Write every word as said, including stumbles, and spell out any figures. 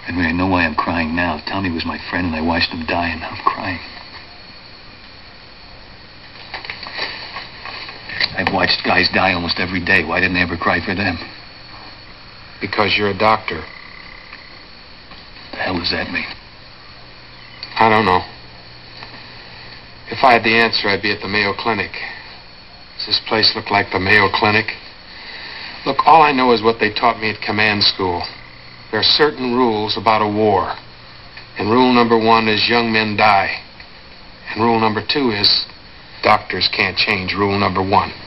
Henry, I know why I'm crying now. Tommy was my friend, and I watched him die, and now I'm crying. I've watched guys die almost every day. Why didn't I ever cry for them? Because you're a doctor. The hell does that mean? I don't know. If I had the answer, I'd be at the Mayo Clinic. Does this place look like the Mayo Clinic? Look, all I know is what they taught me at command school. There are certain rules about a war. And rule number one is young men die. And rule number two is doctors can't change rule number one.